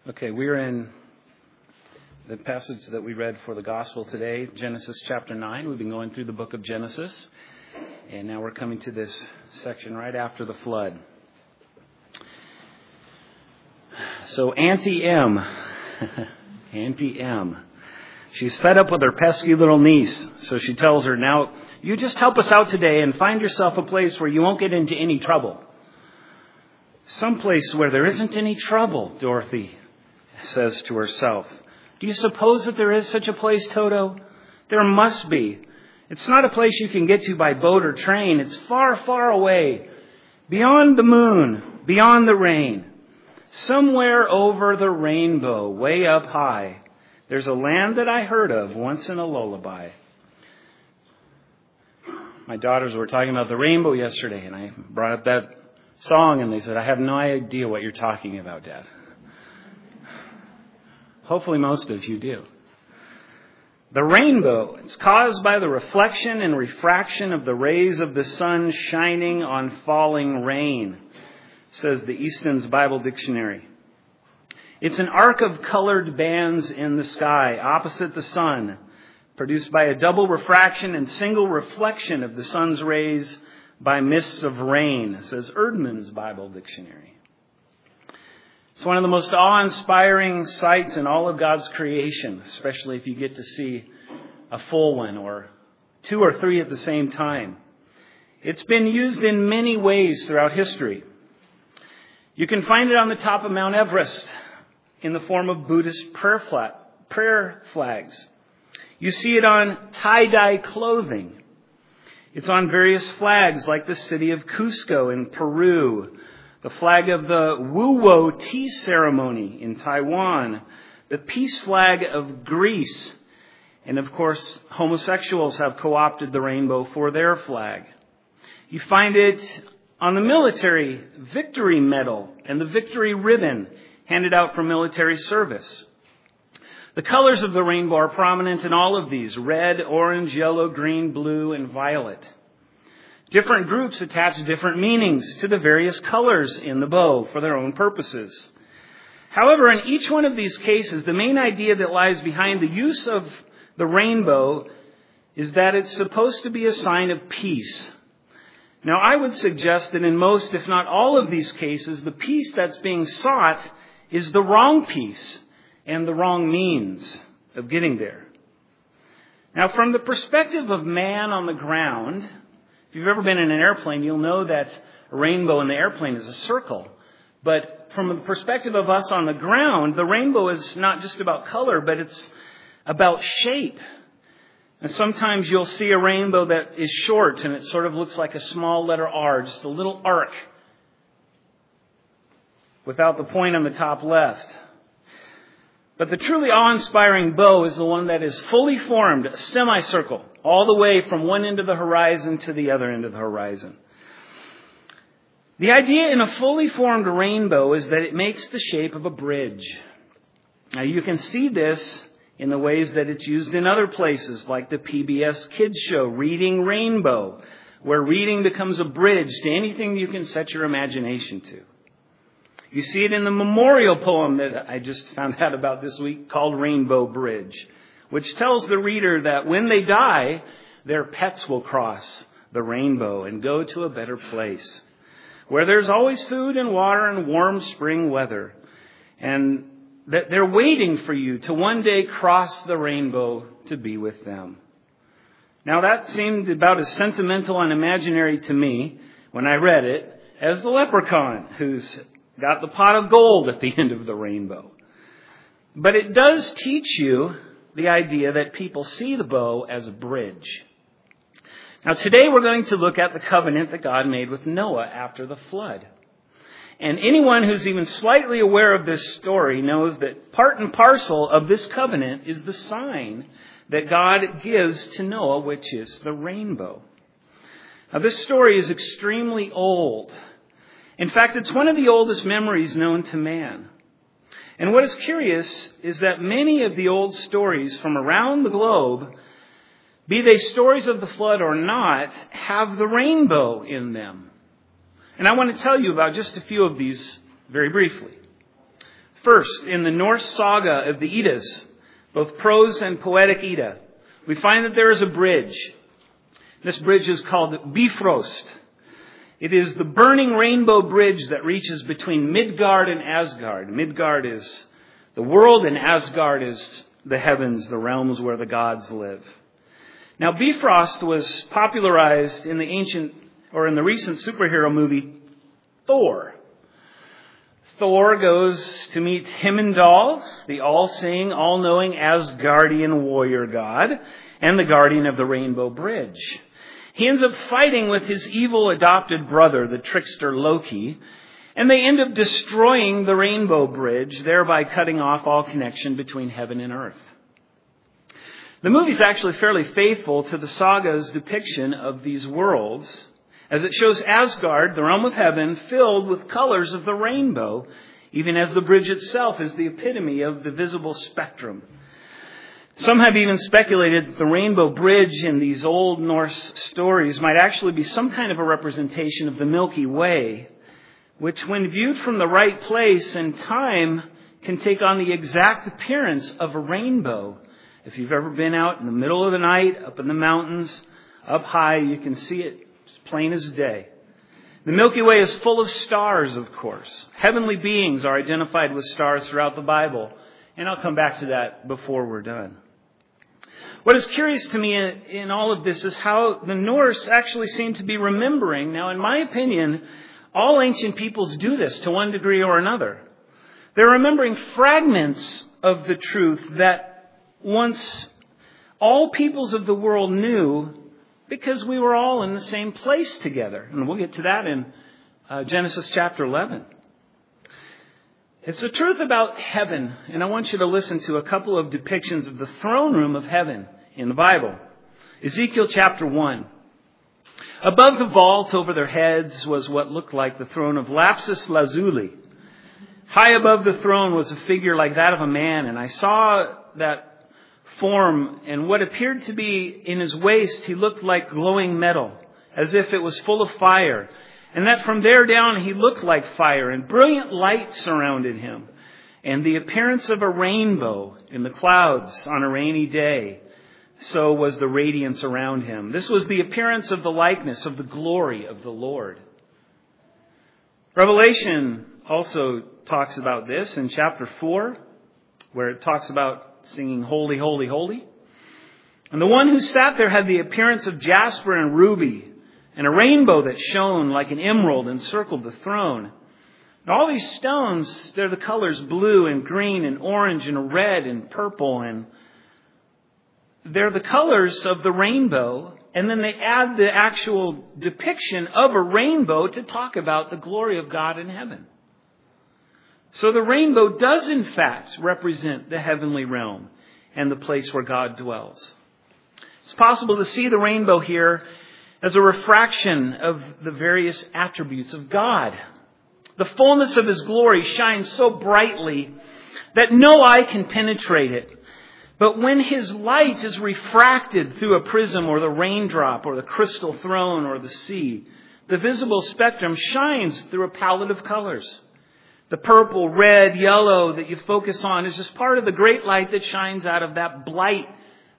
Okay, we're in the passage that we read for the gospel today, Genesis chapter 9. We've been going through the book of Genesis, and now we're coming to this section right after the flood. So Auntie M, she's fed up with her pesky little niece, so she tells her, "Now, you just help us out today and find yourself a place where you won't get into any trouble." "Some place where there isn't any trouble," Dorothy says to herself. "Do you suppose that there is such a place, Toto?" "There must be. It's not a place you can get to by boat or train. It's far, far away. Beyond the moon, beyond the rain. Somewhere over the rainbow, way up high. There's a land that I heard of once in a lullaby." My daughters were talking about the rainbow yesterday, and I brought up that song, and they said, "I have no idea what you're talking about, Dad." Hopefully most of you do. The rainbow is caused by the reflection and refraction of the rays of the sun shining on falling rain, says the Easton's Bible Dictionary. It's an arc of colored bands in the sky opposite the sun, produced by a double refraction and single reflection of the sun's rays by mists of rain, says Erdman's Bible Dictionary. It's one of the most awe-inspiring sights in all of God's creation, especially if you get to see a full one or two or three at the same time. It's been used in many ways throughout history. You can find it on the top of Mount Everest in the form of Buddhist prayer flags. You see it on tie-dye clothing. It's on various flags like the city of Cusco in Peru, the flag of the Wuwo tea ceremony in Taiwan, the peace flag of Greece, and of course, homosexuals have co-opted the rainbow for their flag. You find it on the military victory medal and the victory ribbon handed out for military service. The colors of the rainbow are prominent in all of these: red, orange, yellow, green, blue, and violet. Different groups attach different meanings to the various colors in the bow for their own purposes. However, in each one of these cases, the main idea that lies behind the use of the rainbow is that it's supposed to be a sign of peace. Now, I would suggest that in most, if not all of these cases, the peace that's being sought is the wrong peace and the wrong means of getting there. Now, from the perspective of man on the ground, if you've ever been in an airplane, you'll know that a rainbow in the airplane is a circle. But from the perspective of us on the ground, the rainbow is not just about color, but it's about shape. And sometimes you'll see a rainbow that is short and it sort of looks like a small letter R, just a little arc without the point on the top left. But the truly awe-inspiring bow is the one that is fully formed, a semicircle, all the way from one end of the horizon to the other end of the horizon. The idea in a fully formed rainbow is that it makes the shape of a bridge. Now, you can see this in the ways that it's used in other places, like the PBS Kids show, Reading Rainbow, where reading becomes a bridge to anything you can set your imagination to. You see it in the memorial poem that I just found out about this week called Rainbow Bridge, which tells the reader that when they die, their pets will cross the rainbow and go to a better place, where there's always food and water and warm spring weather, and that they're waiting for you to one day cross the rainbow to be with them. Now, that seemed about as sentimental and imaginary to me when I read it as the leprechaun who's got the pot of gold at the end of the rainbow. But it does teach you the idea that people see the bow as a bridge. Now, today we're going to look at the covenant that God made with Noah after the flood. And anyone who's even slightly aware of this story knows that part and parcel of this covenant is the sign that God gives to Noah, which is the rainbow. Now, this story is extremely old. In fact, it's one of the oldest memories known to man. And what is curious is that many of the old stories from around the globe, be they stories of the flood or not, have the rainbow in them. And I want to tell you about just a few of these very briefly. First, in the Norse saga of the Eddas, both prose and poetic Edda, we find that there is a bridge. This bridge is called Bifrost. It is the burning rainbow bridge that reaches between Midgard and Asgard. Midgard is the world and Asgard is the heavens, the realms where the gods live. Now, Bifrost was popularized in the recent superhero movie, Thor. Thor goes to meet Heimdall, the all-seeing, all-knowing Asgardian warrior god, and the guardian of the Rainbow Bridge. He ends up fighting with his evil adopted brother, the trickster Loki, and they end up destroying the Rainbow Bridge, thereby cutting off all connection between heaven and earth. The movie is actually fairly faithful to the saga's depiction of these worlds, as it shows Asgard, the realm of heaven, filled with colors of the rainbow, even as the bridge itself is the epitome of the visible spectrum. Some have even speculated that the Rainbow Bridge in these old Norse stories might actually be some kind of a representation of the Milky Way, which when viewed from the right place and time can take on the exact appearance of a rainbow. If you've ever been out in the middle of the night, up in the mountains, up high, you can see it as plain as day. The Milky Way is full of stars, of course. Heavenly beings are identified with stars throughout the Bible, and I'll come back to that before we're done. What is curious to me in all of this is how the Norse actually seem to be remembering. Now, in my opinion, all ancient peoples do this to one degree or another. They're remembering fragments of the truth that once all peoples of the world knew because we were all in the same place together. And we'll get to that in Genesis chapter 11. It's the truth about heaven, and I want you to listen to a couple of depictions of the throne room of heaven in the Bible. Ezekiel chapter 1. Above the vault over their heads was what looked like the throne of Lapis Lazuli. High above the throne was a figure like that of a man, and I saw that form, and what appeared to be in his waist, he looked like glowing metal, as if it was full of fire. And that from there down he looked like fire, and brilliant light surrounded him. And the appearance of a rainbow in the clouds on a rainy day, so was the radiance around him. This was the appearance of the likeness of the glory of the Lord. Revelation also talks about this in chapter 4, where it talks about singing holy, holy, holy. And the one who sat there had the appearance of jasper and ruby, and a rainbow that shone like an emerald encircled the throne. And all these stones, they're the colors blue and green and orange and red and purple. And they're the colors of the rainbow. And then they add the actual depiction of a rainbow to talk about the glory of God in heaven. So the rainbow does in fact represent the heavenly realm and the place where God dwells. It's possible to see the rainbow here as a refraction of the various attributes of God. The fullness of His glory shines so brightly that no eye can penetrate it. But when His light is refracted through a prism or the raindrop or the crystal throne or the sea, the visible spectrum shines through a palette of colors. The purple, red, yellow that you focus on is just part of the great light that shines out of that bright,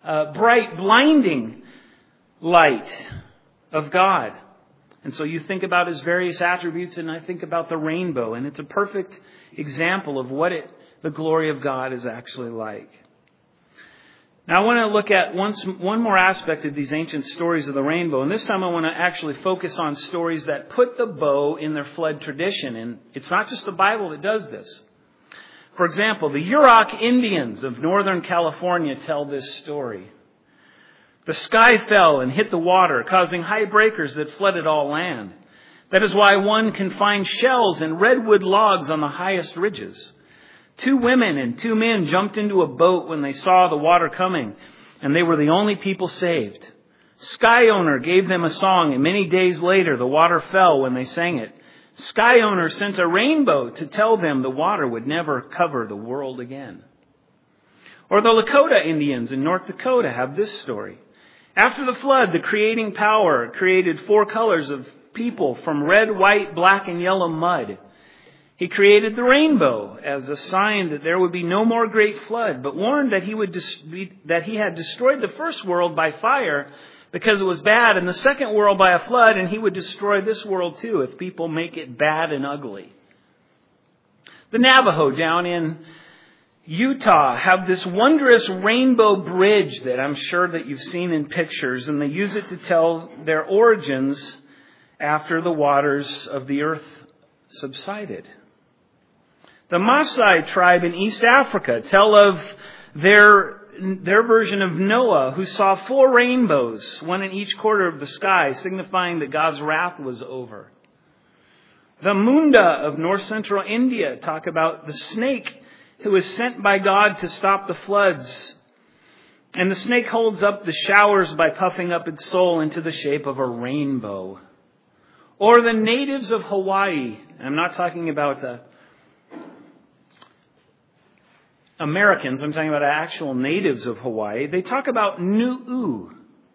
blinding light of God. And so you think about His various attributes, and I think about the rainbow, and it's a perfect example of what the glory of God is actually like. Now I want to look at one more aspect of these ancient stories of the rainbow, and this time I want to actually focus on stories that put the bow in their flood tradition, and it's not just the Bible that does this. For example, the Yurok Indians of Northern California tell this story. The sky fell and hit the water, causing high breakers that flooded all land. That is why one can find shells and redwood logs on the highest ridges. 2 women and 2 men jumped into a boat when they saw the water coming, and they were the only people saved. Sky Owner gave them a song, and many days later the water fell when they sang it. Sky Owner sent a rainbow to tell them the water would never cover the world again. Or the Lakota Indians in North Dakota have this story. After the flood, the creating power created 4 colors of people from red, white, black, and yellow mud. He created the rainbow as a sign that there would be no more great flood, but warned that he had destroyed the first world by fire because it was bad, and the second world by a flood, and he would destroy this world too if people make it bad and ugly. The Navajo down in Utah have this wondrous rainbow bridge that I'm sure that you've seen in pictures, and they use it to tell their origins after the waters of the earth subsided. The Maasai tribe in East Africa tell of their version of Noah, who saw 4 rainbows, one in each quarter of the sky, signifying that God's wrath was over. The Munda of north central India talk about the snake who was sent by God to stop the floods. And the snake holds up the showers by puffing up its soul into the shape of a rainbow. Or the natives of Hawaii. I'm not talking about Americans. I'm talking about actual natives of Hawaii. They talk about Nu'u,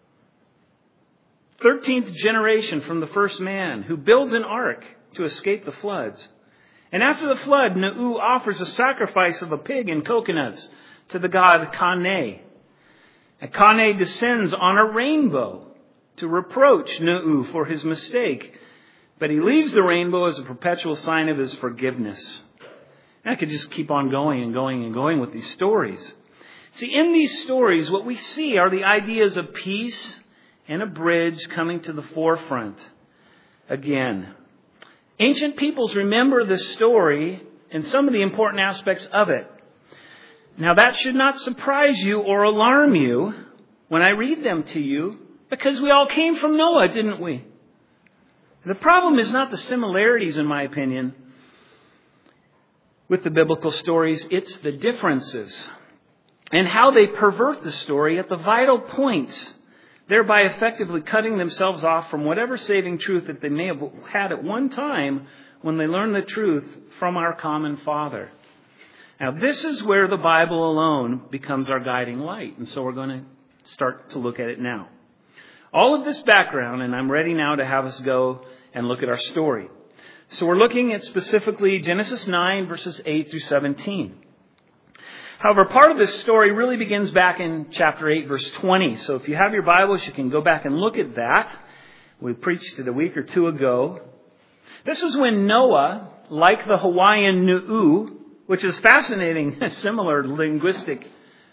13th generation from the first man, who builds an ark to escape the floods. And after the flood, Nu'u offers a sacrifice of a pig and coconuts to the god Kane. And Kane descends on a rainbow to reproach Nu'u for his mistake. But he leaves the rainbow as a perpetual sign of his forgiveness. And I could just keep on going and going and going with these stories. See, in these stories, what we see are the ideas of peace and a bridge coming to the forefront again. Ancient peoples remember this story and some of the important aspects of it. Now, that should not surprise you or alarm you when I read them to you, because we all came from Noah, didn't we? The problem is not the similarities, in my opinion, with the biblical stories. It's the differences and how they pervert the story at the vital points, thereby effectively cutting themselves off from whatever saving truth that they may have had at one time when they learned the truth from our common Father. Now, this is where the Bible alone becomes our guiding light, and so we're going to start to look at it now. All of this background, and I'm ready now to have us go and look at our story. So we're looking at specifically Genesis 9, verses 8 through 17. However, part of this story really begins back in chapter 8, verse 20. So if you have your Bibles, you can go back and look at that. We preached it a week or two ago. This is when Noah, like the Hawaiian Nu'u, which is fascinating, similar linguistic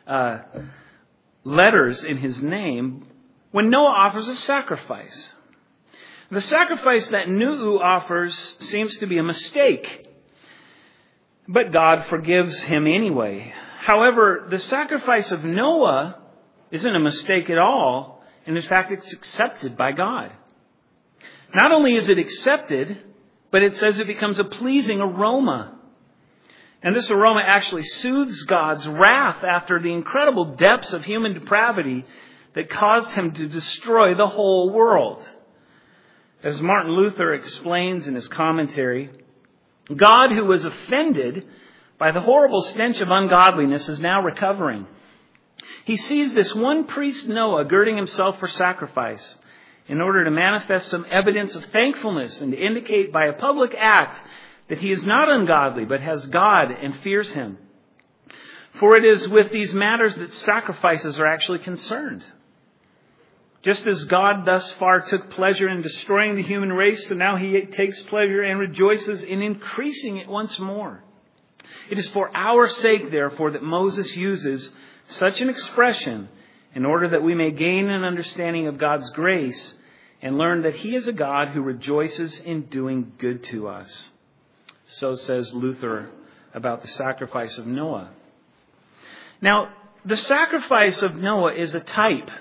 letters in his name, when Noah offers a sacrifice. The sacrifice that Nu'u offers seems to be a mistake, but God forgives him anyway. However, the sacrifice of Noah isn't a mistake at all, and in fact, it's accepted by God. Not only is it accepted, but it says it becomes a pleasing aroma. And this aroma actually soothes God's wrath after the incredible depths of human depravity that caused him to destroy the whole world. As Martin Luther explains in his commentary, God, who was offended by the horrible stench of ungodliness, is now recovering. He sees this one priest, Noah, girding himself for sacrifice in order to manifest some evidence of thankfulness and to indicate by a public act that he is not ungodly, but has God and fears him. For it is with these matters that sacrifices are actually concerned. Just as God thus far took pleasure in destroying the human race, so now he takes pleasure and rejoices in increasing it once more. It is for our sake, therefore, that Moses uses such an expression in order that we may gain an understanding of God's grace and learn that he is a God who rejoices in doing good to us. So says Luther about the sacrifice of Noah. Now, the sacrifice of Noah is a type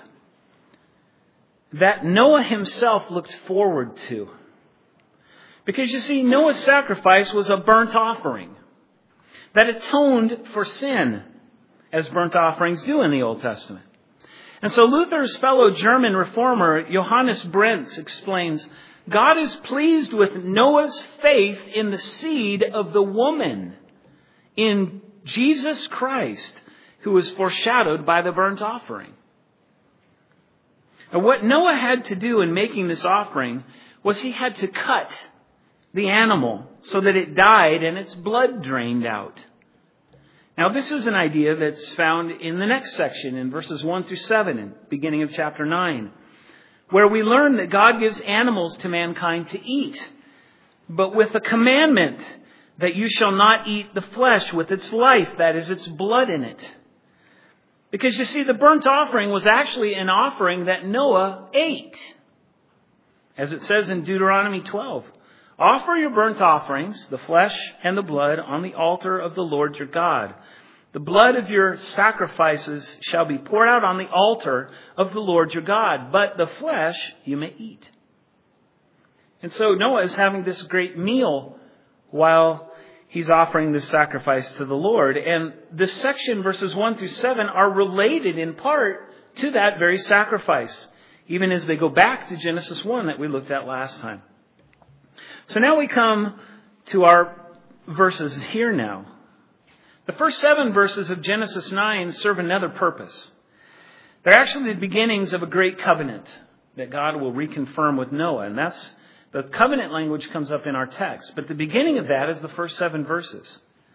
that Noah himself looked forward to. Because you see, Noah's sacrifice was a burnt offering that atoned for sin, as burnt offerings do in the Old Testament. And so Luther's fellow German reformer, Johannes Brentz, explains, God is pleased with Noah's faith in the seed of the woman, in Jesus Christ, who was foreshadowed by the burnt offering. And what Noah had to do in making this offering was he had to cut the animal so that it died and its blood drained out. Now, this is an idea that's found in the next section in verses 1 through 7, in beginning of chapter 9, where we learn that God gives animals to mankind to eat, but with a commandment that you shall not eat the flesh with its life, that is, its blood in it. Because you see, the burnt offering was actually an offering that Noah ate. As it says in Deuteronomy 12, offer your burnt offerings, the flesh and the blood, on the altar of the Lord your God. The blood of your sacrifices shall be poured out on the altar of the Lord your God, but the flesh you may eat. And so Noah is having this great meal while he's offering this sacrifice to the Lord. And this section, verses 1 through 7, are related in part to that very sacrifice, even as they go back to Genesis 1 that we looked at last time. So now we come to our verses here now. The first 7 verses of Genesis 9 serve another purpose. They're actually the beginnings of a great covenant that God will reconfirm with Noah. And that's the covenant language comes up in our text. But the beginning of that is the first 7 verses.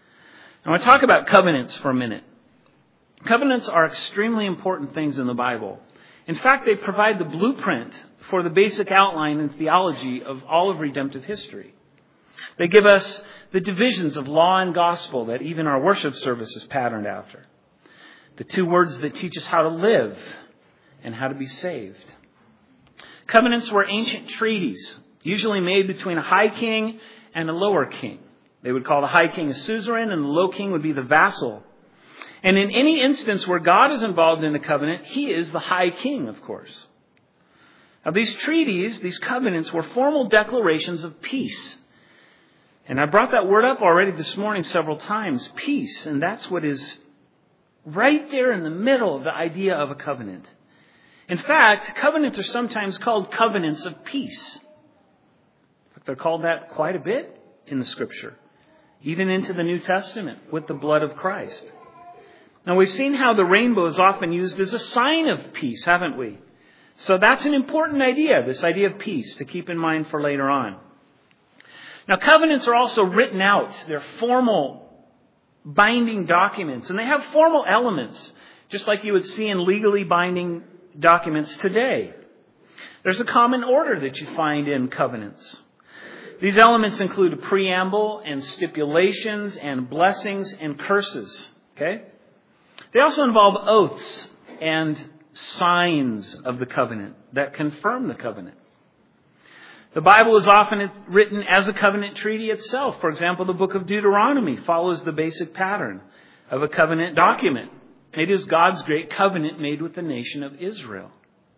I want to talk about covenants for a minute. Covenants are extremely important things in the Bible. In fact, they provide the blueprint for the basic outline and theology of all of redemptive history. They give us the divisions of law and gospel that even our worship service is patterned after. The 2 words that teach us how to live and how to be saved. Covenants were ancient treaties, usually made between a high king and a lower king. They would call the high king a suzerain and the low king would be the vassal. And in any instance where God is involved in a covenant, he is the high king, of course. Now, these treaties, these covenants, were formal declarations of peace. And I brought that word up already this morning several times, peace. And that's what is right there in the middle of the idea of a covenant. In fact, covenants are sometimes called covenants of peace. They're called that quite a bit in the Scripture, even into the New Testament with the blood of Christ. Now, we've seen how the rainbow is often used as a sign of peace, haven't we? So that's an important idea, this idea of peace, to keep in mind for later on. Now, covenants are also written out. They're formal, binding documents, and they have formal elements, just like you would see in legally binding documents today. There's a common order that you find in covenants. These elements include a preamble and stipulations and blessings and curses. Okay? They also involve oaths and signs of the covenant that confirm the covenant. The Bible is often written as a covenant treaty itself. For example, the book of Deuteronomy follows the basic pattern of a covenant document. It is God's great covenant made with the nation of Israel.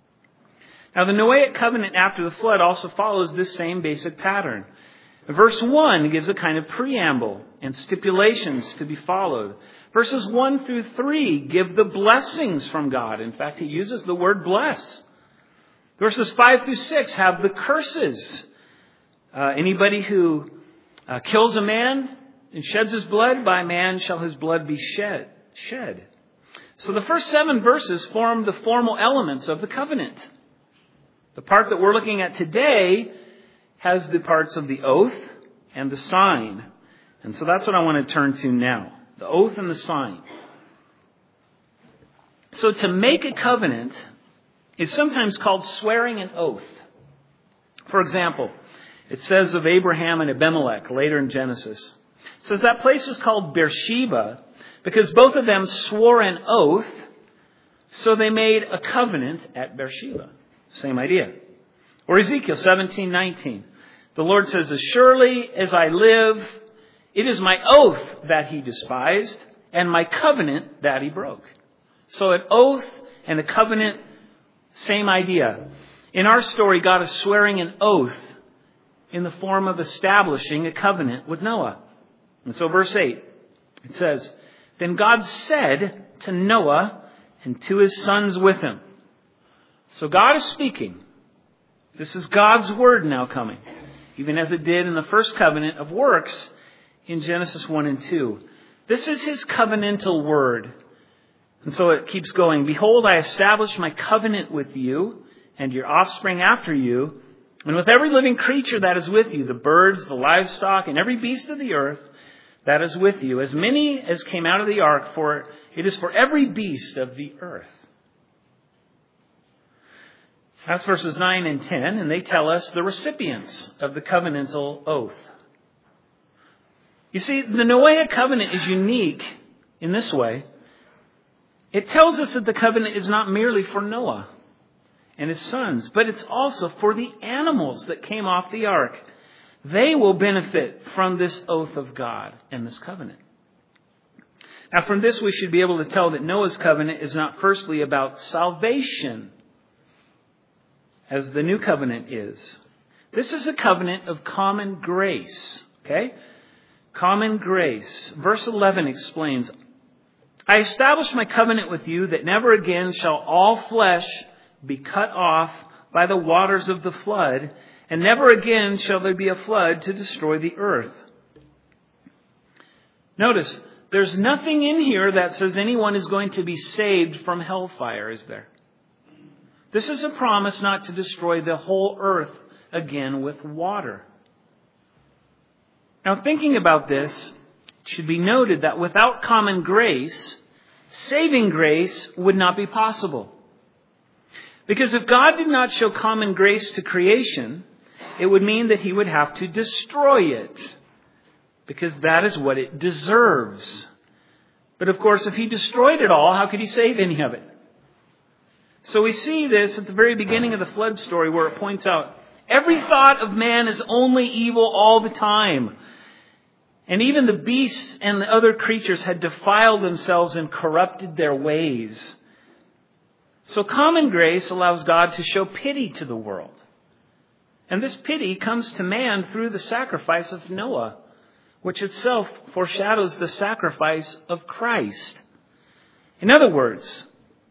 Now, the Noahic covenant after the flood also follows this same basic pattern. Verse 1 gives a kind of preamble and stipulations to be followed. Verses 1 through 3 give the blessings from God. In fact, he uses the word bless. Verses 5 through 6 have the curses. Anybody who kills a man and sheds his blood, by man shall his blood be shed. So the first 7 verses form the formal elements of the covenant. The part that we're looking at today has the parts of the oath and the sign. And so that's what I want to turn to now. The oath and the sign. So to make a covenant is sometimes called swearing an oath. For example, it says of Abraham and Abimelech later in Genesis. It says that place was called Beersheba because both of them swore an oath, so they made a covenant at Beersheba. Same idea. Or Ezekiel 17:19. The Lord says, as surely as I live, it is my oath that he despised and my covenant that he broke. So an oath and a covenant, same idea. In our story, God is swearing an oath in the form of establishing a covenant with Noah. And so verse 8, it says, then God said to Noah and to his sons with him. So God is speaking. This is God's word now coming, even as it did in the first covenant of works in Genesis 1 and 2. This is his covenantal word. And so it keeps going. Behold, I establish my covenant with you and your offspring after you And with every living creature that is with you, the birds, the livestock, and every beast of the earth that is with you, as many as came out of the ark, for it is for every beast of the earth. That's verses 9 and 10, and they tell us the recipients of the covenantal oath. You see, the Noahic covenant is unique in this way. It tells us that the covenant is not merely for Noah and his sons, but it's also for the animals that came off the ark. They will benefit from this oath of God and this covenant. Now, from this we should be able to tell that Noah's covenant is not firstly about salvation, as the new covenant is. This is a covenant of common grace. Okay? Common grace. Verse 11 explains, I establish my covenant with you that never again shall all flesh be cut off by the waters of the flood, and never again shall there be a flood to destroy the earth. Notice, there's nothing in here that says anyone is going to be saved from hellfire, is there? This is a promise not to destroy the whole earth again with water. Now, thinking about this, it should be noted that without common grace, saving grace would not be possible. Because if God did not show common grace to creation, it would mean that he would have to destroy it, because that is what it deserves. But of course, if he destroyed it all, how could he save any of it? So we see this at the very beginning of the flood story, where it points out every thought of man is only evil all the time. And even the beasts and the other creatures had defiled themselves and corrupted their ways. So common grace allows God to show pity to the world. And this pity comes to man through the sacrifice of Noah, which itself foreshadows the sacrifice of Christ. In other words,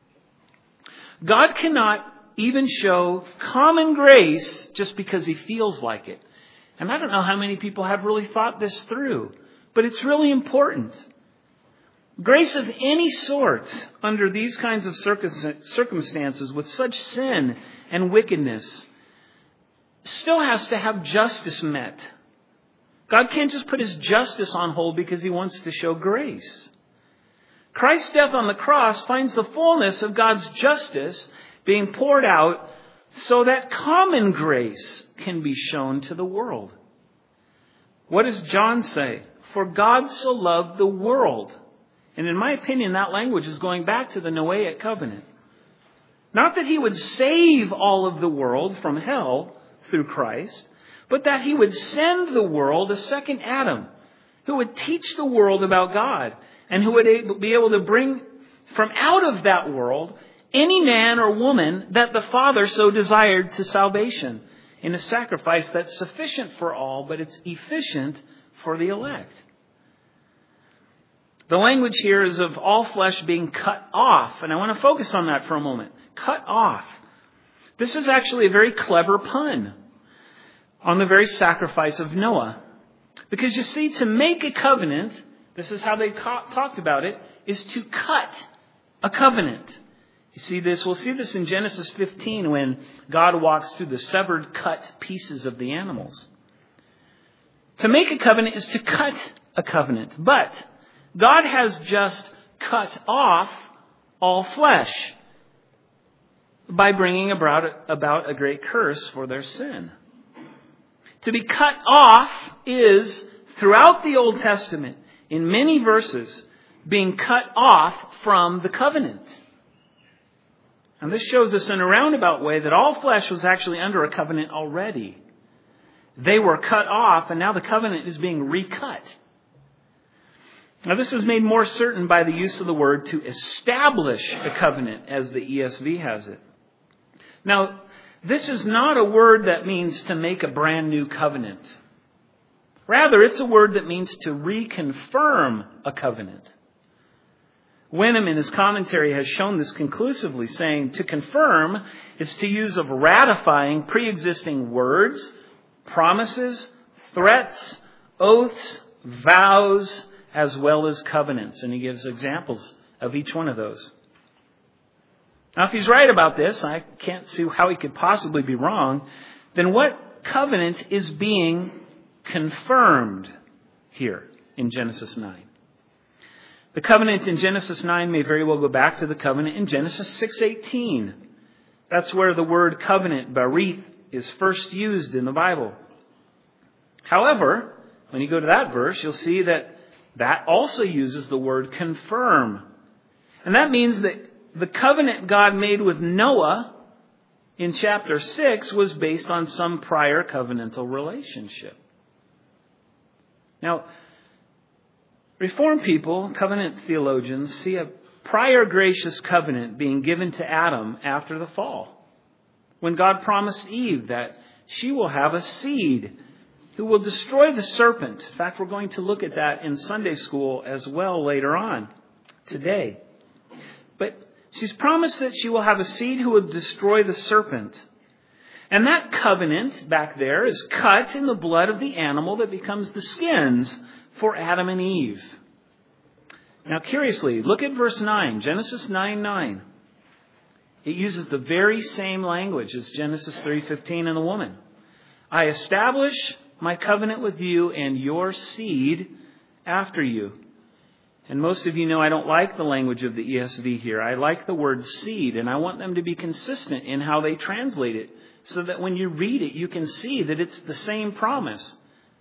God cannot even show common grace just because he feels like it. And I don't know how many people have really thought this through, but it's really important. Grace of any sort under these kinds of circumstances with such sin and wickedness still has to have justice met. God can't just put his justice on hold because he wants to show grace. Christ's death on the cross finds the fullness of God's justice being poured out so that common grace can be shown to the world. What does John say? For God so loved the world. And in my opinion, that language is going back to the Noahic covenant. Not that he would save all of the world from hell through Christ, but that he would send the world a second Adam who would teach the world about God and who would be able to bring from out of that world any man or woman that the Father so desired to salvation in a sacrifice that's sufficient for all, but it's efficient for the elect. The language here is of all flesh being cut off, and I want to focus on that for a moment. Cut off. This is actually a very clever pun on the very sacrifice of Noah. Because you see, to make a covenant, this is how they talked about it, is to cut a covenant. You see this, we'll see this in Genesis 15 when God walks through the severed, cut pieces of the animals. To make a covenant is to cut a covenant. But God has just cut off all flesh by bringing about a great curse for their sin. To be cut off is, throughout the Old Testament, in many verses, being cut off from the covenant. And this shows us in a roundabout way that all flesh was actually under a covenant already. They were cut off, and now the covenant is being recut. Now, this is made more certain by the use of the word to establish a covenant, as the ESV has it. Now, this is not a word that means to make a brand new covenant. Rather, it's a word that means to reconfirm a covenant. Wenham, in his commentary, has shown this conclusively, saying to confirm is to use of ratifying pre-existing words, promises, threats, oaths, vows, as well as covenants. And he gives examples of each one of those. Now, if he's right about this, I can't see how he could possibly be wrong. then what covenant is being confirmed here in Genesis 9? The covenant in Genesis 9 may very well go back to the covenant in Genesis 6:18. That's where the word covenant, barith, is first used in the Bible. However, when you go to that verse, you'll see that also uses the word confirm. And that means that the covenant God made with Noah in chapter 6 was based on some prior covenantal relationship. Now, Reformed people, covenant theologians, see a prior gracious covenant being given to Adam after the fall, when God promised Eve that she will have a seed who will destroy the serpent. In fact, we're going to look at that in Sunday school as well later on today. But she's promised that she will have a seed who will destroy the serpent. And that covenant back there is cut in the blood of the animal that becomes the skins for Adam and Eve. Now, curiously, look at verse 9, Genesis 9:9. It uses the very same language as Genesis 3:15 and the woman. I establish my covenant with you and your seed after you. And most of you know I don't like the language of the ESV here. I like the word seed, and I want them to be consistent in how they translate it, so that when you read it, you can see that it's the same promise.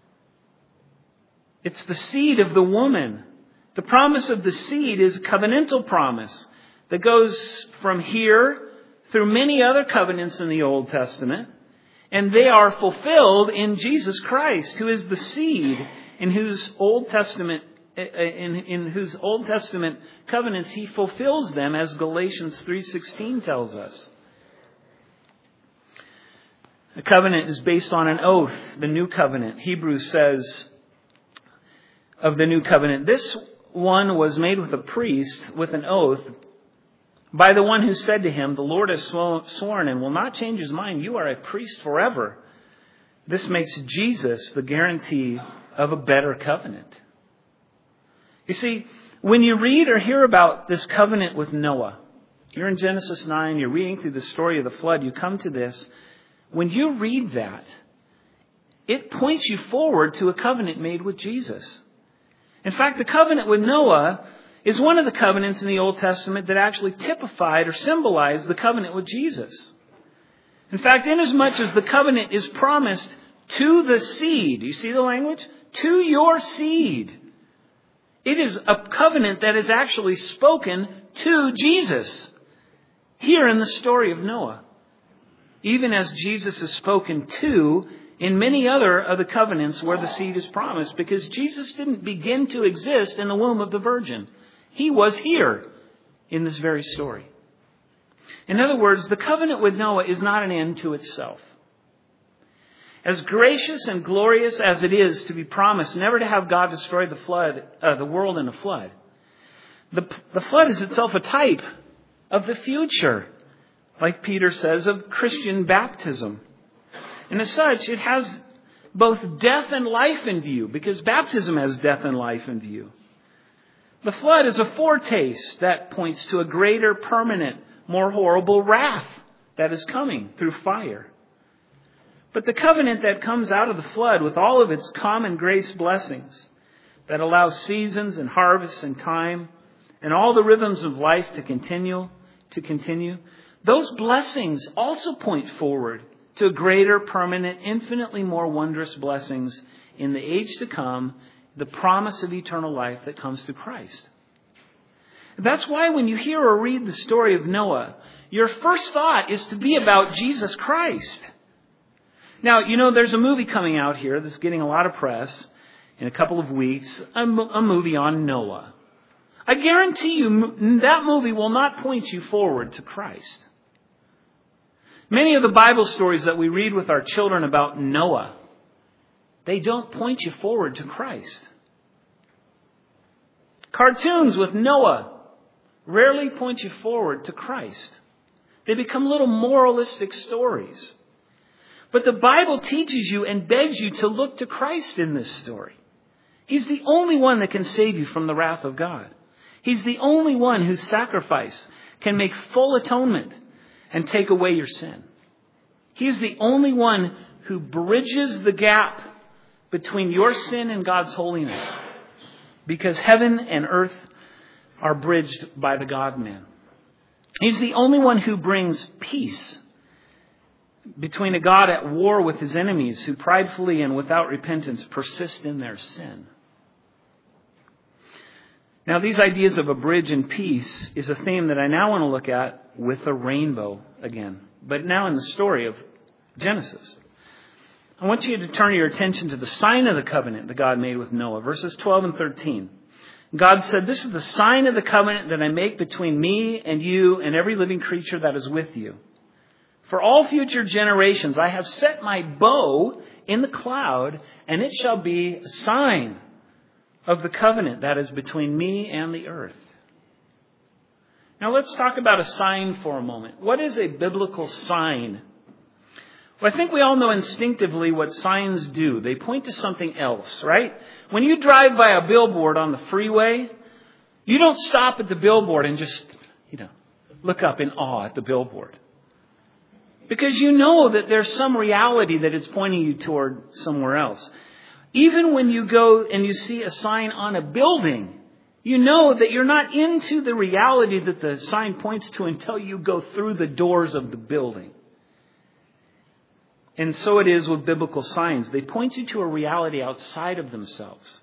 It's the seed of the woman. The promise of the seed is a covenantal promise that goes from here through many other covenants in the Old Testament, and they are fulfilled in Jesus Christ, who is the seed in whose Old Testament covenants he fulfills them, as Galatians 3:16 tells us. A covenant is based on an oath, the new covenant. Hebrews says of the new covenant, this one was made with a priest with an oath by the one who said to him, the Lord has sworn and will not change his mind. You are a priest forever. This makes Jesus the guarantee of a better covenant. You see, when you read or hear about this covenant with Noah, you're in Genesis 9, you're reading through the story of the flood, you come to this. When you read that, it points you forward to a covenant made with Jesus. In fact, the covenant with Noah is one of the covenants in the Old Testament that actually typified or symbolized the covenant with Jesus. In fact, inasmuch as the covenant is promised to the seed, you see the language? To your seed. It is a covenant that is actually spoken to Jesus here in the story of Noah. Even as Jesus is spoken to in many other of the covenants where the seed is promised, because Jesus didn't begin to exist in the womb of the virgin. He was here in this very story. In other words, the covenant with Noah is not an end to itself. As gracious and glorious as it is to be promised never to have God destroy the world in a flood, the flood is itself a type of the future, like Peter says, of Christian baptism. And as such, it has both death and life in view, because baptism has death and life in view. The flood is a foretaste that points to a greater, permanent, more horrible wrath that is coming through fire. But the covenant that comes out of the flood with all of its common grace blessings that allows seasons and harvests and time and all the rhythms of life to continue, those blessings also point forward to a greater, permanent, infinitely more wondrous blessings in the age to come, the promise of eternal life that comes through Christ. That's why when you hear or read the story of Noah, your first thought is to be about Jesus Christ. Now, you know, there's a movie coming out here that's getting a lot of press in a couple of weeks, a movie on Noah. I guarantee you that movie will not point you forward to Christ. Many of the Bible stories that we read with our children about Noah, they don't point you forward to Christ. Cartoons with Noah rarely point you forward to Christ. They become little moralistic stories. But the Bible teaches you and begs you to look to Christ in this story. He's the only one that can save you from the wrath of God. He's the only one whose sacrifice can make full atonement and take away your sin. He's the only one who bridges the gap between your sin and God's holiness. Because heaven and earth are bridged by the God-man. He's the only one who brings peace between a God at war with his enemies who pridefully and without repentance persist in their sin. Now, these ideas of a bridge and peace is a theme that I now want to look at with a rainbow again, but now in the story of Genesis. I want you to turn your attention to the sign of the covenant that God made with Noah, verses 12 and 13. God said, "This is the sign of the covenant that I make between me and you and every living creature that is with you. For all future generations, I have set my bow in the cloud, and it shall be a sign of the covenant that is between me and the earth." Now let's talk about a sign for a moment. What is a biblical sign? Well, I think we all know instinctively what signs do. They point to something else, right? When you drive by a billboard on the freeway, you don't stop at the billboard and just, look up in awe at the billboard. Because you know that there's some reality that it's pointing you toward somewhere else. Even when you go and you see a sign on a building, you know that you're not into the reality that the sign points to until you go through the doors of the building. And so it is with biblical signs. They point you to a reality outside of themselves.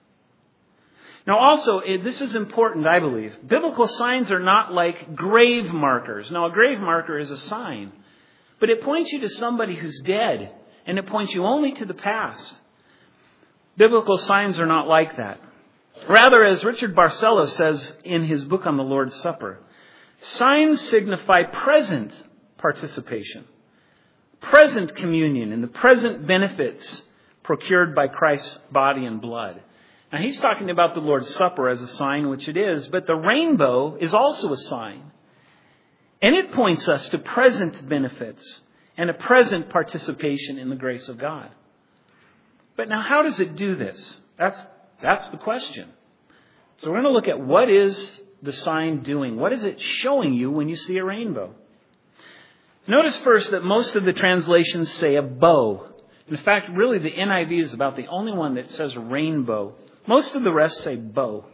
Now also, this is important, I believe. Biblical signs are not like grave markers. Now, a grave marker is a sign, but it points you to somebody who's dead, and it points you only to the past. Biblical signs are not like that. Rather, as Richard Barcelo says in his book on the Lord's Supper, signs signify present participation, present communion, and the present benefits procured by Christ's body and blood. Now, he's talking about the Lord's Supper as a sign, which it is, but the rainbow is also a sign. And it points us to present benefits and a present participation in the grace of God. But now, how does it do this? That's the question. So we're going to look at what is the sign doing? What is it showing you when you see a rainbow? Notice first that most of the translations say a bow. In fact, really the NIV is about the only one that says rainbow. Most of the rest say bow.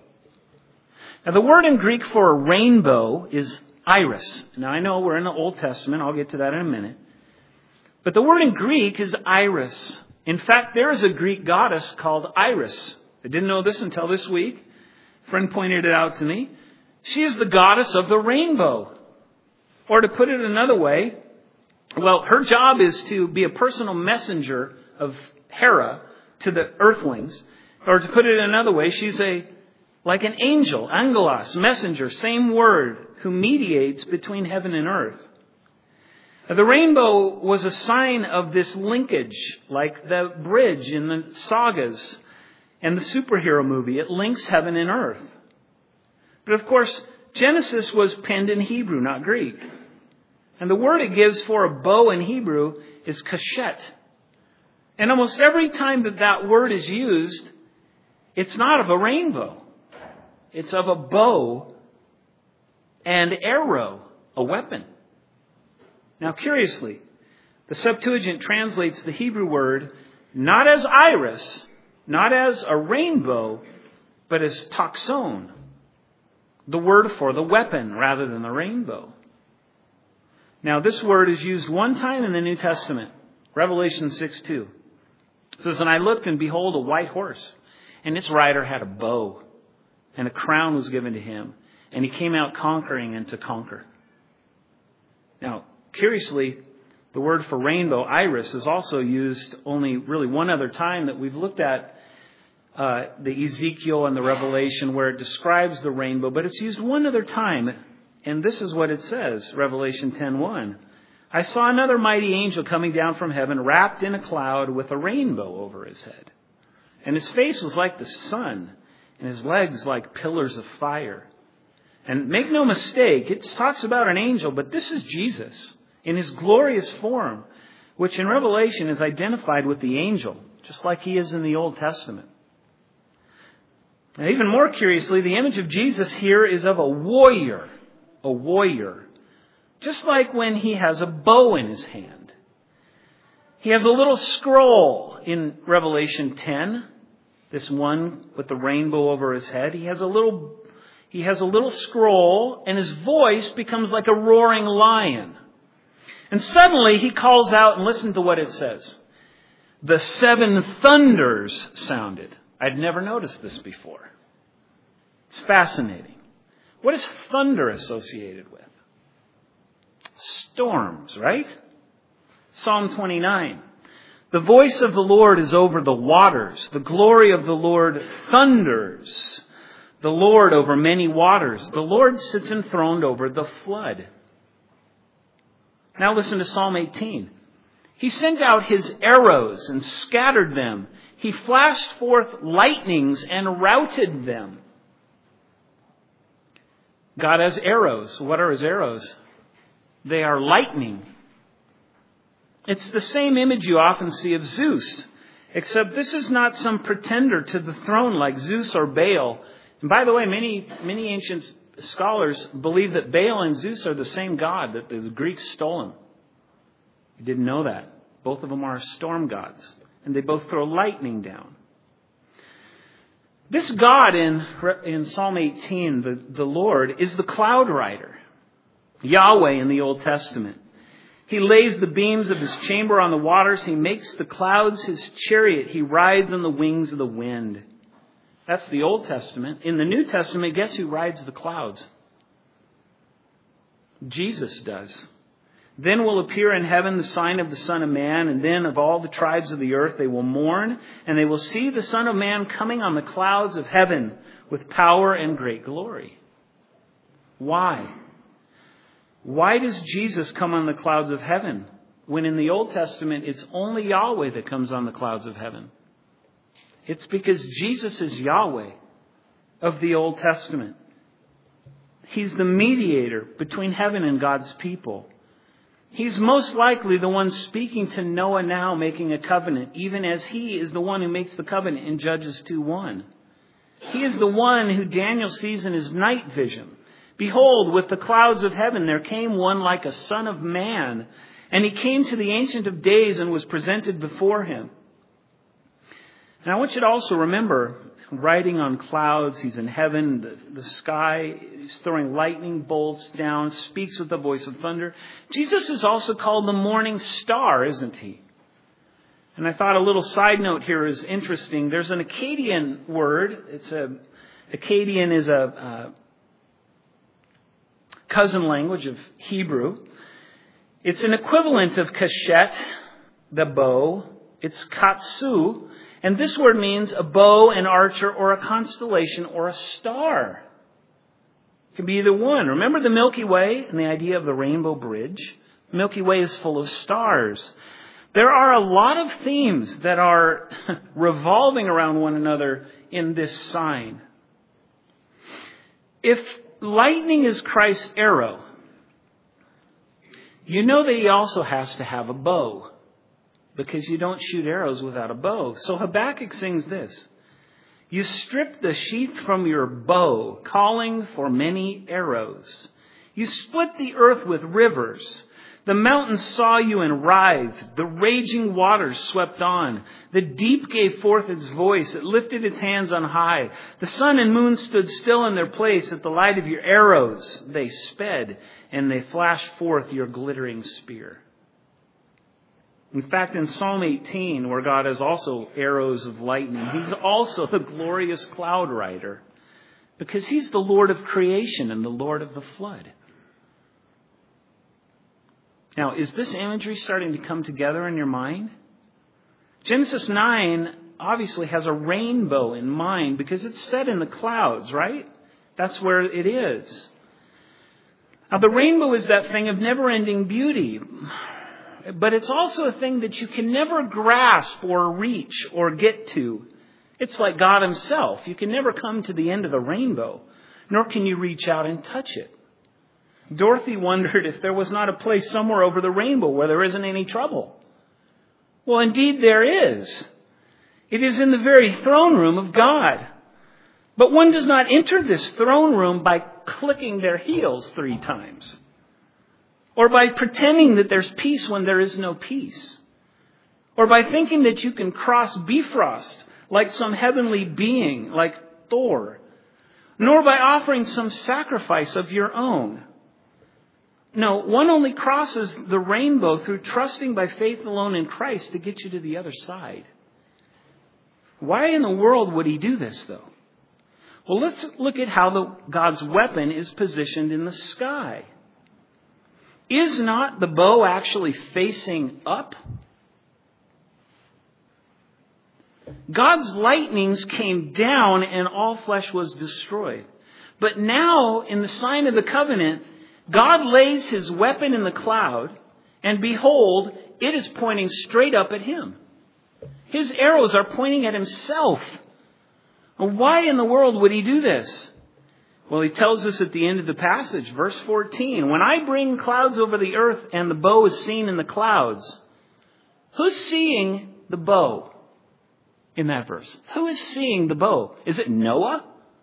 Now the word in Greek for a rainbow is iris. Now I know we're in the Old Testament. I'll get to that in a minute. But the word in Greek is iris. In fact, there is a Greek goddess called Iris. I didn't know this until this week. A friend pointed it out to me. She is the goddess of the rainbow. Or to put it another way, well, her job is to be a personal messenger of Hera to the earthlings. Or to put it another way, she's like an angel, angelos, messenger, same word, who mediates between heaven and earth. Now, the rainbow was a sign of this linkage, like the bridge in the sagas and the superhero movie. It links heaven and earth. But of course, Genesis was penned in Hebrew, not Greek. And the word it gives for a bow in Hebrew is kashet. And almost every time that word is used, it's not of a rainbow. It's of a bow and arrow, a weapon. Now, curiously, the Septuagint translates the Hebrew word not as iris, not as a rainbow, but as toxon, the word for the weapon rather than the rainbow. Now, this word is used one time in the New Testament, Revelation 6:2. It says, "And I looked, and behold, a white horse, and its rider had a bow, and a crown was given to him, and he came out conquering and to conquer." Now, curiously, the word for rainbow, iris, is also used only really one other time that we've looked at the Ezekiel and the Revelation where it describes the rainbow, but it's used one other time. And this is what it says, Revelation 10:1. "I saw another mighty angel coming down from heaven, wrapped in a cloud with a rainbow over his head. And his face was like the sun, and his legs like pillars of fire." And make no mistake, it talks about an angel, but this is Jesus in his glorious form, which in Revelation is identified with the angel, just like he is in the Old Testament. Now, even more curiously, the image of Jesus here is of a warrior, just like when he has a bow in his hand. He has a little scroll in Revelation 10. This one with the rainbow over his head. He has a little scroll, and his voice becomes like a roaring lion. And suddenly he calls out, and listen to what it says. The 7 thunders sounded. I'd never noticed this before. It's fascinating. What is thunder associated with? Storms, right? Psalm 29. The voice of the Lord is over the waters. The glory of the Lord thunders. The Lord over many waters. The Lord sits enthroned over the flood. Now listen to Psalm 18. He sent out his arrows and scattered them. He flashed forth lightnings and routed them. God has arrows. What are his arrows? They are lightning. It's the same image you often see of Zeus, except this is not some pretender to the throne like Zeus or Baal. And by the way, many ancient scholars believe that Baal and Zeus are the same god, that the Greeks stole him. You didn't know that. Both of them are storm gods, and they both throw lightning down. This God in Psalm 18, the Lord, is the cloud rider, Yahweh in the Old Testament. He lays the beams of his chamber on the waters. He makes the clouds his chariot. He rides on the wings of the wind. That's the Old Testament. In the New Testament, guess who rides the clouds? Jesus does. Then will appear in heaven the sign of the Son of Man, and then of all the tribes of the earth they will mourn, and they will see the Son of Man coming on the clouds of heaven with power and great glory. Why? Why does Jesus come on the clouds of heaven when in the Old Testament it's only Yahweh that comes on the clouds of heaven? It's because Jesus is Yahweh of the Old Testament. He's the mediator between heaven and God's people. He's most likely the one speaking to Noah now, making a covenant, even as he is the one who makes the covenant in Judges 2:1. He is the one who Daniel sees in his night vision. Behold, with the clouds of heaven there came one like a son of man, and he came to the Ancient of Days and was presented before him. And I want you to also remember, riding on clouds, he's in heaven, the sky, he's throwing lightning bolts down, speaks with the voice of thunder. Jesus is also called the morning star, isn't he? And I thought a little side note here is interesting. There's an Akkadian word. Akkadian is a cousin language of Hebrew. It's an equivalent of kashet, the bow. It's katsu. And this word means a bow, an archer, or a constellation, or a star. It can be either one. Remember the Milky Way and the idea of the Rainbow Bridge? The Milky Way is full of stars. There are a lot of themes that are revolving around one another in this sign. If lightning is Christ's arrow, you know that he also has to have a bow, because you don't shoot arrows without a bow. So Habakkuk sings this: you strip the sheath from your bow, calling for many arrows. You split the earth with rivers. The mountains saw you and writhed. The raging waters swept on. The deep gave forth its voice. It lifted its hands on high. The sun and moon stood still in their place. At the light of your arrows they sped, and they flashed forth your glittering spear. In fact, in Psalm 18, where God has also arrows of lightning, he's also the glorious cloud rider, because he's the Lord of creation and the Lord of the flood. Now, is this imagery starting to come together in your mind? Genesis 9 obviously has a rainbow in mind because it's set in the clouds, right? That's where it is. Now, the rainbow is that thing of never-ending beauty. But it's also a thing that you can never grasp or reach or get to. It's like God himself. You can never come to the end of the rainbow, nor can you reach out and touch it. Dorothy wondered if there was not a place somewhere over the rainbow where there isn't any trouble. Well, indeed there is. It is in the very throne room of God. But one does not enter this throne room by clicking their heels 3 times. Or by pretending that there's peace when there is no peace. or by thinking that you can cross Bifrost like some heavenly being, like Thor, nor by offering some sacrifice of your own. No, one only crosses the rainbow through trusting by faith alone in Christ to get you to the other side. Why in the world would he do this, though? Well, let's look at how God's weapon is positioned in the sky. Is not the bow actually facing up? God's lightnings came down and all flesh was destroyed. But now, in the sign of the covenant, God lays his weapon in the cloud, and behold, it is pointing straight up at him. His arrows are pointing at himself. Well, why in the world would he do this? Well, he tells us at the end of the passage, verse 14, when I bring clouds over the earth and the bow is seen in the clouds. Who's seeing the bow in that verse? Who is seeing the bow? Is it Noah?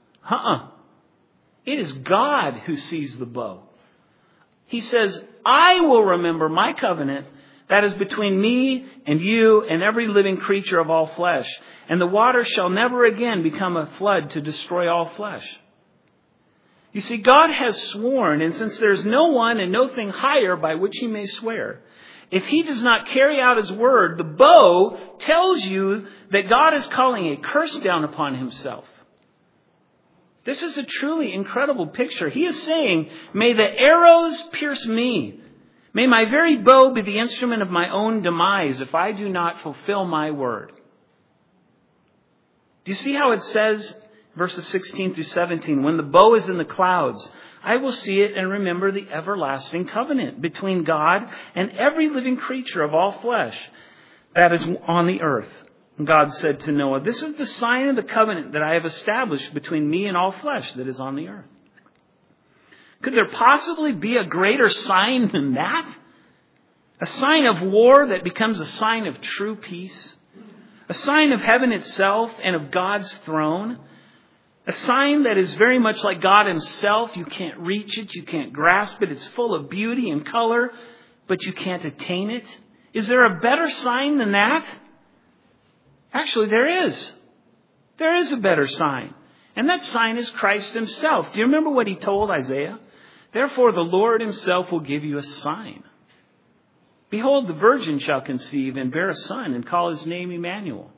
It is God who sees the bow. He says, I will remember my covenant that is between me and you and every living creature of all flesh. And the water shall never again become a flood to destroy all flesh. You see, God has sworn, and since there is no one and no thing higher by which he may swear, if he does not carry out his word, the bow tells you that God is calling a curse down upon himself. This is a truly incredible picture. He is saying, may the arrows pierce me. May my very bow be the instrument of my own demise if I do not fulfill my word. Do you see how it says, verses 16 through 17, when the bow is in the clouds, I will see it and remember the everlasting covenant between God and every living creature of all flesh that is on the earth. And God said to Noah, this is the sign of the covenant that I have established between me and all flesh that is on the earth. Could there possibly be a greater sign than that? A sign of war that becomes a sign of true peace. A sign of heaven itself and of God's throne. A sign that is very much like God himself. You can't reach it. You can't grasp it. It's full of beauty and color, but you can't attain it. Is there a better sign than that? Actually, there is. There is a better sign. And that sign is Christ himself. Do you remember what he told Isaiah? Therefore, the Lord himself will give you a sign. Behold, the virgin shall conceive and bear a son and call his name Emmanuel.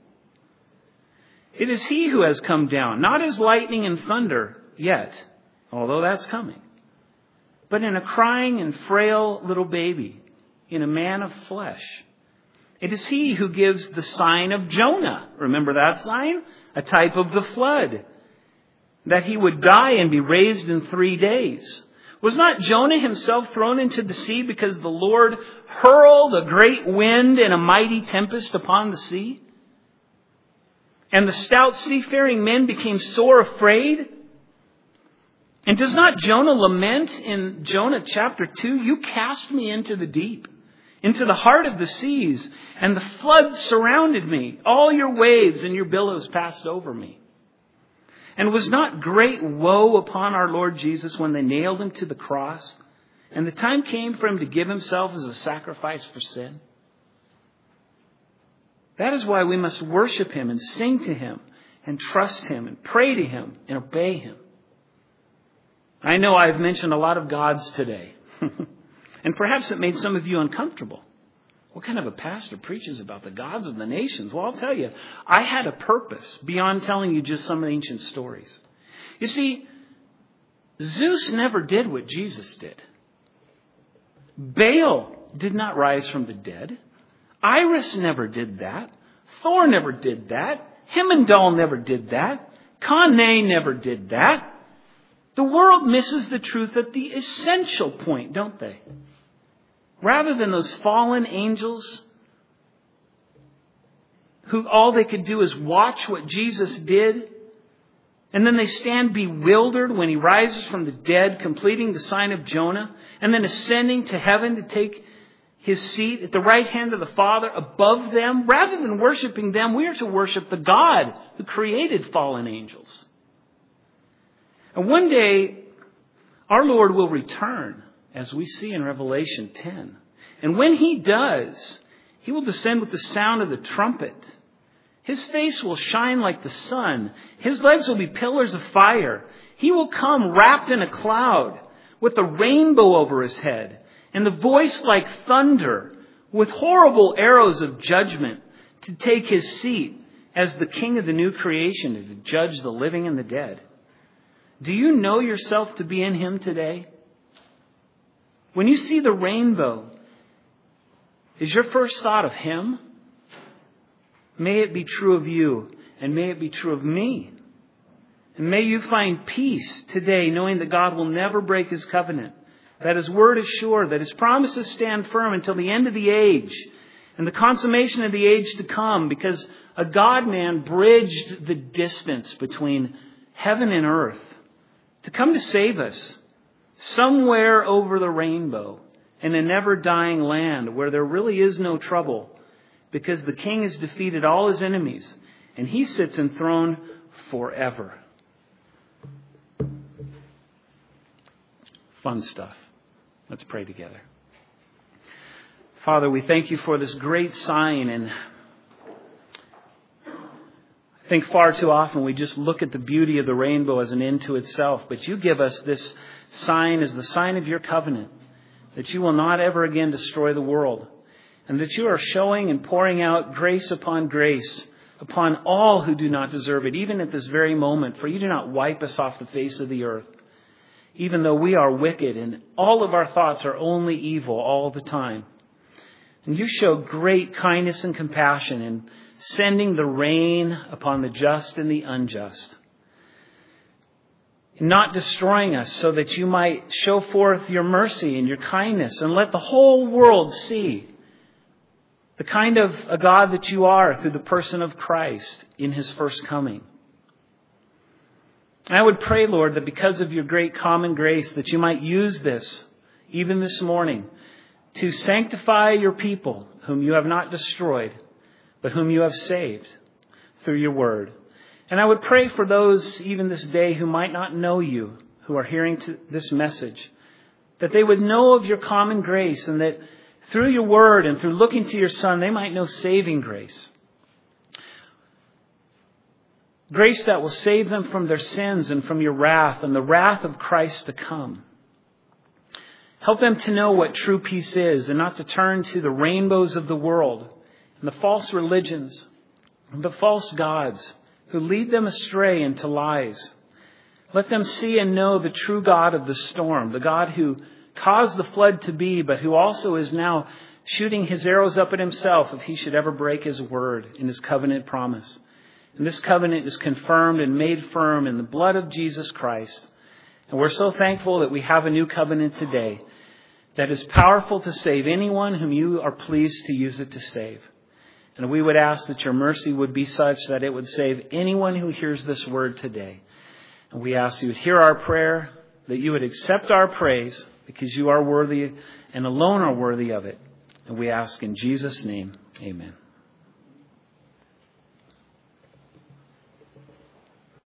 It is he who has come down, not as lightning and thunder yet, although that's coming, but in a crying and frail little baby, in a man of flesh. It is he who gives the sign of Jonah. Remember that sign? A type of the flood. That he would die and be raised in 3 days. Was not Jonah himself thrown into the sea because the Lord hurled a great wind and a mighty tempest upon the sea? And the stout seafaring men became sore afraid? And does not Jonah lament in Jonah chapter 2, you cast me into the deep, into the heart of the seas, and the flood surrounded me. All your waves and your billows passed over me. And was not great woe upon our Lord Jesus when they nailed him to the cross, and the time came for him to give himself as a sacrifice for sin? That is why we must worship him and sing to him and trust him and pray to him and obey him. I know I've mentioned a lot of gods today. And perhaps it made some of you uncomfortable. What kind of a pastor preaches about the gods of the nations? Well, I'll tell you, I had a purpose beyond telling you just some ancient stories. You see, Zeus never did what Jesus did. Baal did not rise from the dead. Iris never did that. Thor never did that. Heimdall never did that. Kane never did that. The world misses the truth at the essential point, don't they? Rather than those fallen angels who all they could do is watch what Jesus did, and then they stand bewildered when he rises from the dead, completing the sign of Jonah, and then ascending to heaven to take his seat at the right hand of the Father above them. Rather than worshiping them, we are to worship the God who created fallen angels. And one day, our Lord will return, as we see in Revelation 10. And when he does, He will descend with the sound of the trumpet. His face will shine like the sun. His legs will be pillars of fire. He will come wrapped in a cloud with a rainbow over his head and the voice like thunder, with horrible arrows of judgment to take his seat as the king of the new creation and to judge the living and the dead. Do you know yourself to be in him today? When you see the rainbow, is your first thought of him? May it be true of you, and may it be true of me. And may you find peace today, knowing that God will never break his covenant, that his word is sure, that his promises stand firm until the end of the age and the consummation of the age to come, because a God-man bridged the distance between heaven and earth to come to save us somewhere over the rainbow in a never-dying land where there really is no trouble, because the king has defeated all his enemies and he sits enthroned forever. Fun stuff. Let's pray together. Father, we thank you for this great sign, and I think far too often we just look at the beauty of the rainbow as an end to itself, but you give us this sign as the sign of your covenant, that you will not ever again destroy the world, and that you are showing and pouring out grace upon all who do not deserve it, even at this very moment, for you do not wipe us off the face of the earth, even though we are wicked and all of our thoughts are only evil all the time. And you show great kindness and compassion in sending the rain upon the just and the unjust, not destroying us so that you might show forth your mercy and your kindness and let the whole world see the kind of a God that you are through the person of Christ in his first coming. I would pray, Lord, that because of your great common grace, that you might use this, even this morning, to sanctify your people whom you have not destroyed, but whom you have saved through your word. And I would pray for those even this day who might not know you, who are hearing this message, that they would know of your common grace, and that through your word and through looking to your Son, they might know saving grace. Grace that will save them from their sins and from your wrath and the wrath of Christ to come. Help them to know what true peace is and not to turn to the rainbows of the world and the false religions and the false gods who lead them astray into lies. Let them see and know the true God of the storm, the God who caused the flood to be, but who also is now shooting his arrows up at himself if he should ever break his word in his covenant promise. And this covenant is confirmed and made firm in the blood of Jesus Christ. And we're so thankful that we have a new covenant today that is powerful to save anyone whom you are pleased to use it to save. And we would ask that your mercy would be such that it would save anyone who hears this word today. And we ask you would hear our prayer, that you would accept our praise, because you are worthy and alone are worthy of it. And we ask in Jesus' name, amen.